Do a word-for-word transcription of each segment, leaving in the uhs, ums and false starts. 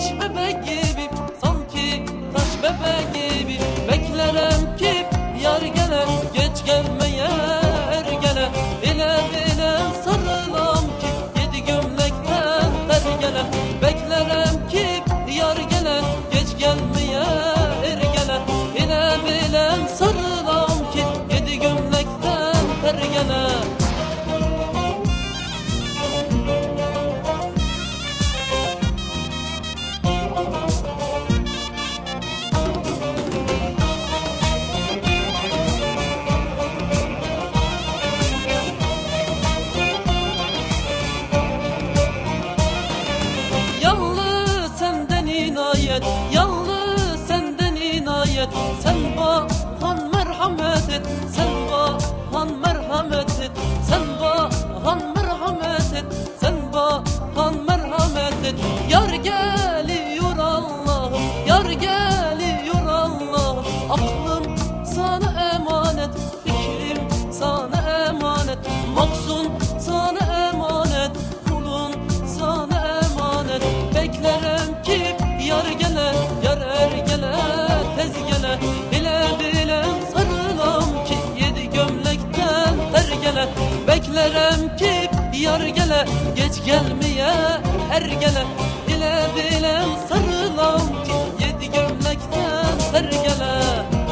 taş bebek gibi, sanki taş bebek gibi. Beklerim ki yar gele, geç gelmeye er gele. Ele ele sarılam ki yedi gömlekten ter gele. Beklerim ki yar gele, geç gelmeye er gele. Ele ele sarılam ki yedi gömlekten ter gele. Yalnız senden inayet, sen bahan merhamet et, sen bahan merhamet et, sen bahan merhamet et, sen bahan merhamet et. Yar geliyor Allah'ım, yar geliyor Allah'ım. Aklım sana emanet, fikrim sana emanet, maksun sana emanet, kulun sana emanet. Beklerim ki yar gele, yar er gele, tez gele. Bile bile sarılam ki yedi gömlekten ter gele. Beklerim ki yar gele, geç gelmeye er gele. Bile bile sarılam ki yedi gömlekten ter gele.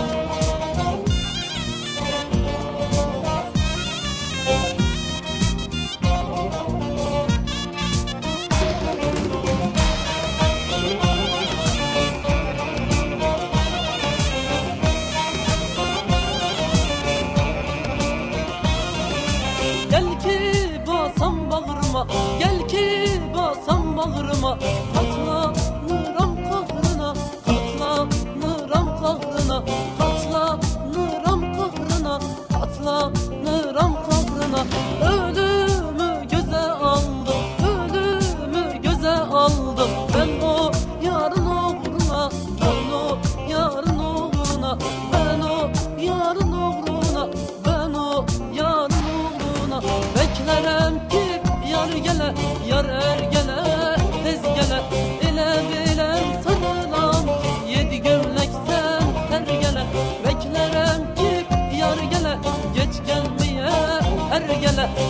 Gel ki basam bağrıma, katlanıram kahrına, katlanıram kahrına, katlanıram kahrına, katlanıram kahrına. Ölümü göze aldım, ölümü göze aldım. Ben o yarın uğruna, ben o yarın uğruna, ben o yarın uğruna, ben o yarın uğruna. Beklerim ki yar gele, yar er gele, tez gele. Ele bile sarılam ki yedi gömlekten ter gele. Beklerim ki yar gele, geç gelmeye er gele.